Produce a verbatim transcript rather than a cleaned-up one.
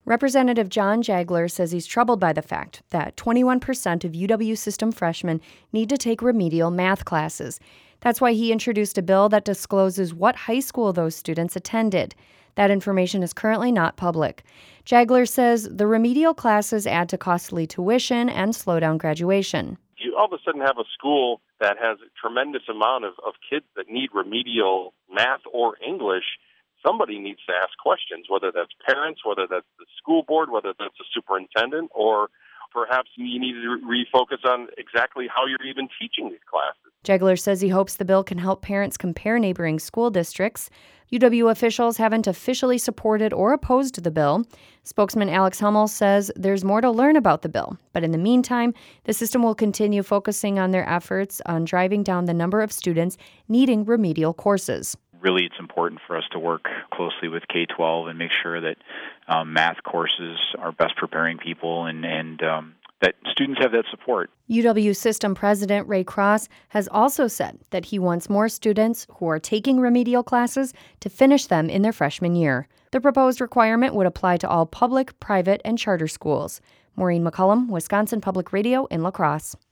Representative John Jagler says he's troubled by the fact that twenty-one percent of U W system freshmen need to take remedial math classes. That's why he introduced a bill that discloses what high school those students attended. That information is currently not public. Jagler says the remedial classes add to costly tuition and slow down graduation. You all of a sudden have a school that has a tremendous amount of, of kids that need remedial math or English. Somebody needs to ask questions, whether that's parents, whether that's the school board, whether that's the superintendent, or perhaps you need to refocus on exactly how you're even teaching these classes. Jagler says he hopes the bill can help parents compare neighboring school districts. U W officials haven't officially supported or opposed the bill. Spokesman Alex Hummel says there's more to learn about the bill, but in the meantime, the system will continue focusing on their efforts on driving down the number of students needing remedial courses. Really, it's important for us to work closely with K twelve and make sure that um, math courses are best preparing people and, and um, that students have that support. U W System President Ray Cross has also said that he wants more students who are taking remedial classes to finish them in their freshman year. The proposed requirement would apply to all public, private, and charter schools. Maureen McCullum, Wisconsin Public Radio in La Crosse.